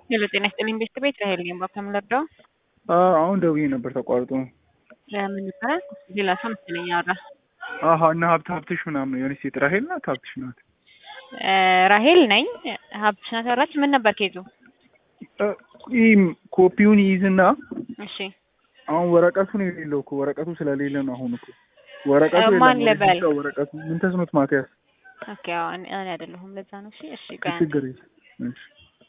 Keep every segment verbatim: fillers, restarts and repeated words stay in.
ሄሎ ጤና ይስጥልኝ ቤት ቤት ራሄል ነኝ ባከም ለርዳው አሁን ደውዬ ነበር ተቋርጦ። ለምን ይባላል? ሌላ ሰው መሰለኝ ያወራ። አሃ እና ሀብት ሀብትሽ ምናምን የሆነች ሴት ራሄል ናት ሀብትሽ ናት? ራሄል ነኝ። ሀብትሽ ናት ያወራች። ምን ነበር ከይዙ? ይሄ ኮፒውን ይይዝና እሺ አሁን ወረቀቱን የሌለው እኮ ወረቀቱ ስለሌለ ነው። አሁን እኮ ወረቀቱ ማን ለበል ወረቀቱ ምን ተስኖት ማቲያስ። ኦኬ አዎ እኔ አይደለሁም ለዛ ነው። እሺ እሺ ጋር ችግር የለም። እሺ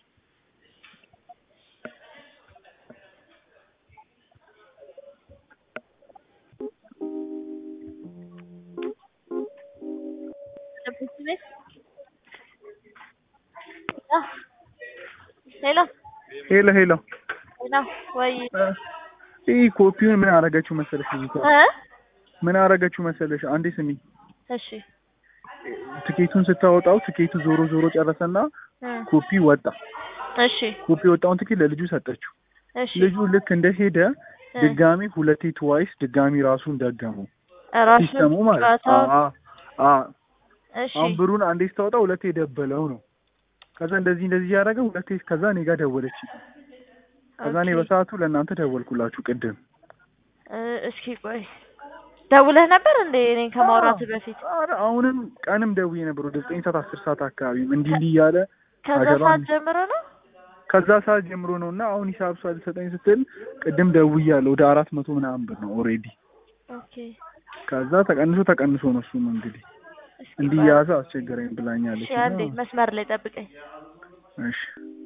ሄሎ ሄሎ ሄሎ ሄሎ ወይ ይሄ ኮፒውን ምን አደረገችው መሰለሽ? ልጅቷ እ ምን አደረገችው መሰለሽ? አንዴ ስሚ። እሺ ትኬቱን ስታወጣው ትኬቱ ዞሮ ዞሮ ጨረሰና ኮፒ ወጣ። እሺ ኮፒ ወጣውን ትኬት ለልጁ ሰጠችው። እሺ ልጁ ልክ እንደሄደ ድጋሚ ሁለቴ ትዋይስ ድጋሚ ራሱን ደገመው። ሲስተሙ ማለት አ አ እሺ አሁን ብሩን አንዴ ስታወጣ ሁለቴ ደበለው ነው። ከዛ እንደዚህ እንደዚህ ያደረገ ሁለቴ ከዛ እኔ ጋር ደወለች። ከዛ እኔ በሰዓቱ ለእናንተ ደወልኩላችሁ ቅድም። እስኪ ቆይ ደውለህ ነበር እንዴ? እኔን ከማውራት በፊት? አረ አሁንም ቀንም ደውዬ ነበር ወደ ዘጠኝ ሰዓት አስር ሰዓት አካባቢ እንዲህ እንዲህ እያለ ከዛ ሰዓት ጀምሮ ነው ከዛ ሰዓት ጀምሮ ነውና አሁን ሂሳብ ሰዓት ሰጠኝ ስትል ቅድም ደውያለሁ ወደ አራት መቶ ምናምን ብር ነው ኦሬዲ። ኦኬ ከዛ ተቀንሶ ተቀንሶ ነው እሱም እንግዲህ እንዲህ ያዘ አስቸገረኝ ብላኛለች። እሺ አንዴ መስመር ላይ ጠብቀኝ። እሺ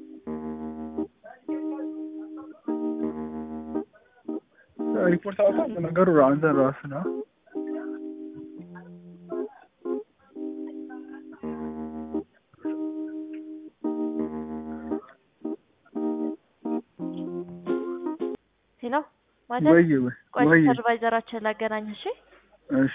ሪፖርት አውጣ ነገሩ አንተ ራስህ ነው። ሄሎ ማለት ወይ ወይ ቆይ ሱፐርቫይዘራችን ላገናኝ። እሺ እሺ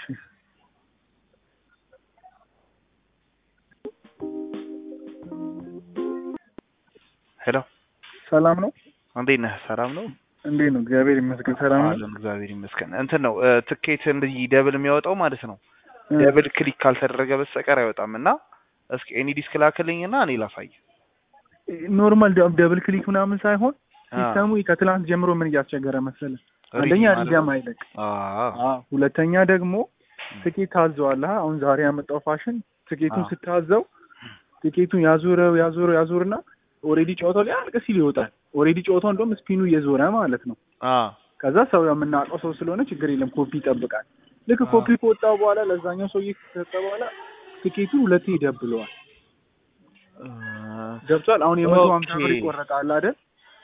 ሄሎ ሰላም ነው? እንዴት ነህ? ሰላም ነው? እንዴት ነው? እግዚአብሔር ይመስገን ሰላም ነው። አለን እግዚአብሔር ይመስገን። እንትን ነው ትኬት እንደዚህ ደብል የሚያወጣው ማለት ነው። ደብል ክሊክ ካልተደረገ በስተቀር አይወጣም እና እስኪ ኤኒ ዲስክ ላክልኝና እኔ ላሳይ። ኖርማል ደብል ክሊክ ምናምን ሳይሆን ሲስተሙ ከትላንት ጀምሮ ምን እያስቸገረ መሰለህ? አንደኛ ሪዳም አይለቅ። አዎ ሁለተኛ ደግሞ ትኬት ታዘዋለህ። አሁን ዛሬ ያመጣው ፋሽን ትኬቱን ስታዘው ትኬቱን ያዞረው ያዞረው ያዞርና ኦሬዲ ጨዋታው ሊያልቅ ሲል ይወጣል። ኦሬዲ ጨዋታው እንደውም ስፒኑ እየዞረ ማለት ነው። አዎ ከዛ ሰው የምናውቀው ሰው ስለሆነ ችግር የለም ኮፒ ይጠብቃል። ልክ ኮፒ ከወጣው በኋላ ለዛኛው ሰው እየተሰጠ በኋላ ትኬቱ ሁለቴ ይደብለዋል። ገብቷል? አሁን የመቶ ሃምሳ ብር ይቆረጣል አይደል?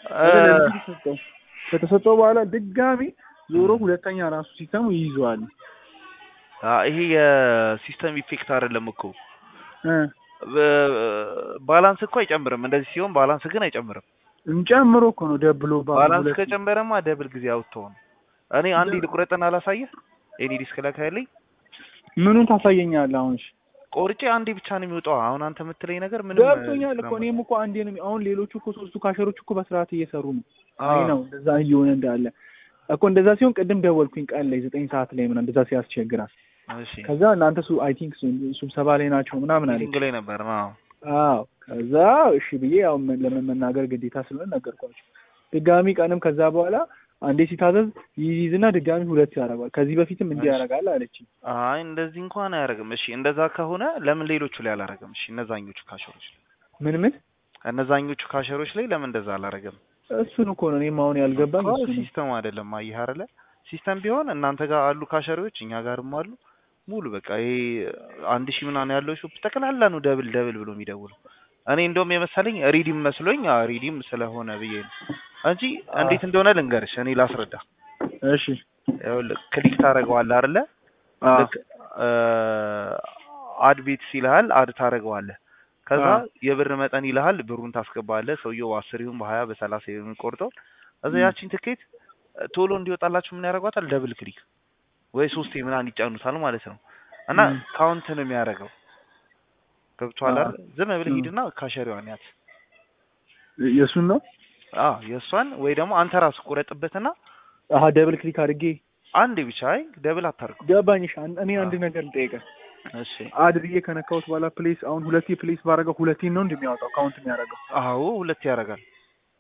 ከተሰጠው በኋላ ድጋሚ ዞሮ ሁለተኛ ራሱ ሲስተሙ ይይዘዋል። አዎ ይሄ የሲስተም ኢፌክት አይደለም እኮ ባላንስ እኮ አይጨምርም። እንደዚህ ሲሆን ባላንስ ግን አይጨምርም። እንጨምሮ እኮ ነው ደብሎ ባላንስ ከጨመረማ ደብል ጊዜ አውጥተው ነው። እኔ አንዴ ልቁረጥና አላሳየህ። ኤኒ ዲስክ ለካይልኝ ምኑን ታሳየኛለህ? አሁን እሺ ቆርጬ አንዴ ብቻ ነው የሚወጣው። አሁን አንተ የምትለኝ ነገር ምንም ገብቶኛል እኮ እኔም እኮ አንዴ ነው። አሁን ሌሎቹ እኮ ሶስቱ ካሸሮች እኮ በስርዓት እየሰሩ ነው። አይ ነው እንደዛ እየሆነ እንዳለ እኮ እንደዛ ሲሆን ቅድም ደወልኩኝ ቀን ላይ ዘጠኝ ሰዓት ላይ ምናምን እንደዛ ሲያስቸግራል። እሺ ከዛ እናንተ ሱ አይ ቲንክ ስብሰባ ላይ ናቸው ምናምን አለኝ። ሲንግል ላይ ነበር ነው። አዎ ከዛ እሺ ብዬ ያው ለምን መናገር ግዴታ ስለሆነ ነገርኳቸው። ድጋሚ ቀንም ከዛ በኋላ አንዴ ሲታዘዝ ይይዝና ድጋሚ ሁለት ያደርጋል። ከዚህ በፊትም እንዲህ ያደርጋል አለችኝ። አይ እንደዚህ እንኳን አያደርግም። እሺ እንደዛ ከሆነ ለምን ሌሎቹ ላይ አላደረገም? እሺ እነዛኞቹ ካሸሮች ላይ ምን ምን እነዛኞቹ ካሸሮች ላይ ለምን እንደዛ አላደረገም? እሱን እኮ ነው እኔም አሁን ያልገባኝ። እሱ ሲስተም አይደለም አየህ አይደለ? ሲስተም ቢሆን እናንተ ጋር አሉ ካሸሪዎች፣ እኛ ጋርም አሉ። ሙሉ በቃ ይሄ አንድ ሺህ ምናምን ያለው ሾፕ ጠቅላላ ነው ደብል ደብል ብሎ የሚደውለው። እኔ እንደውም የመሰለኝ ሪዲም መስሎኝ ሪዲም ስለሆነ ብዬ ነው እንጂ እንዴት እንደሆነ ልንገርሽ፣ እኔ ላስረዳ። እሺ ይኸውልህ ክሊክ ታደርገዋለህ አይደለ? ልክ አድ ቤት ሲልሃል አድ ታደርገዋለህ። ከዛ የብር መጠን ይልሃል፣ ብሩን ታስገባለህ። ሰውየው አስር ይሁን በሀያ በሰላሳ ይሁን ቆርጠው እዛ ያቺን ትኬት ቶሎ እንዲወጣላችሁ ምን ያደርጓታል? ደብል ክሊክ ወይ ሶስቴ ምናምን ይጫኑታል ማለት ነው። እና ካውንት ነው የሚያደርገው። ገብቶሃል አይደል? ዝም ብለህ ሂድና ካሸሪዋን ያት የሱን ነው። አዎ የሷን ወይ ደግሞ አንተ ራስህ ቆረጥበትና አሃ ደብል ክሊክ አድርጌ አንዴ ብቻ አይ ደብል አታርገው። ገባኝሽ። እኔ አንድ ነገር ልጠይቅህ። እሺ አድርጌ ከነካውት በኋላ ፕሌስ አሁን ሁለቴ ፕሌስ ባደረገው ሁለቴ ነው እንደሚያወጣው ካውንት የሚያደርገው? አዎ ሁለቴ ያደርጋል።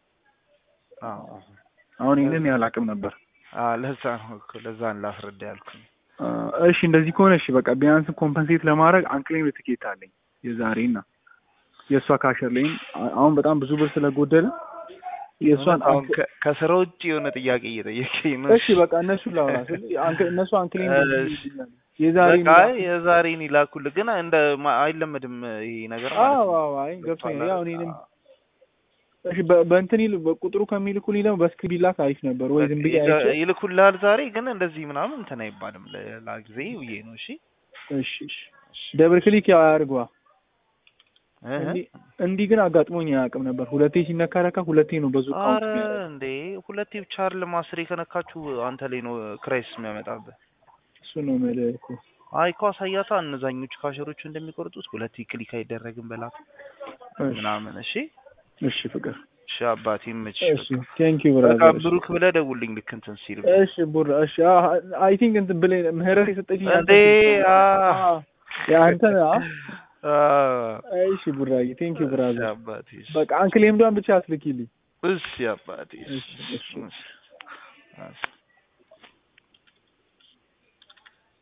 አዎ አሁን ይሄንን ያላቅም ነበር። አዎ ለዛ ነው እኮ ለዛን ላስረዳ ያልኩኝ። እሺ እንደዚህ ከሆነ እሺ በቃ ቢያንስ ኮምፐንሴት ለማድረግ አንክሌም ትኬት አለኝ የዛሬና የእሷ ካሸር ላይም አሁን በጣም ብዙ ብር ስለጎደለ የእሷን አሁን ከስራ ውጪ የሆነ ጥያቄ እየጠየቀኝ ነው። እሺ በቃ እነሱ ላውራ እነሱ አንክሌም የዛሬ በቃ የዛሬን ይላኩልህ ግን እንደ አይለመድም ይሄ ነገር ማለት ነው። አዎ አዎ አይ ገብቶኛል። ያው እኔንም እሺ በእንትን ይል ቁጥሩ ከሚልኩልኝ ደግሞ በስክሪን ቢላክ አሪፍ ነበር ወይ ዝም ብዬ አይቼ ይልኩልሃል ዛሬ ግን እንደዚህ ምናምን እንትን አይባልም ለጊዜ ውዬ ነው። እሺ እሺ እሺ ደብል ክሊክ ያው አያርገዋ እንዲህ ግን አጋጥሞኝ አያውቅም ነበር። ሁለቴ ሲነካረካ ሁለቴ ነው በዙ ቃውንት ቢያደርግ። አረ እንዴ ሁለቴ ብቻ አይደለም አስሬ ከነካችሁ አንተ ላይ ነው ክራይስ የሚያመጣብህ። እሱ ነው ማለት እኮ አይ እኮ አሳያታ እነዛኞቹ ካሸሮቹ እንደሚቆርጡት ሁለቴ ክሊክ አይደረግም በላት ምናምን። እሺ እሺ ፍቅር እሺ አባቴ መች እሺ ቴንክ ዩ ብራዘር። በቃ ብሩክ ብለህ ደውልልኝ ልክ እንትን ሲል። እሺ ቡራ እሺ አይ ቲንክ እንትን ብለህ ምህረት የሰጠችኝ እንዴ አ ያንተ አ እሺ ቡራዬ ቴንክ ዩ ብራዘር አባቴ። በቃ አንክሌም ዷን ብቻ አስልኪልኝ። እሺ አባቴ እሺ እሺ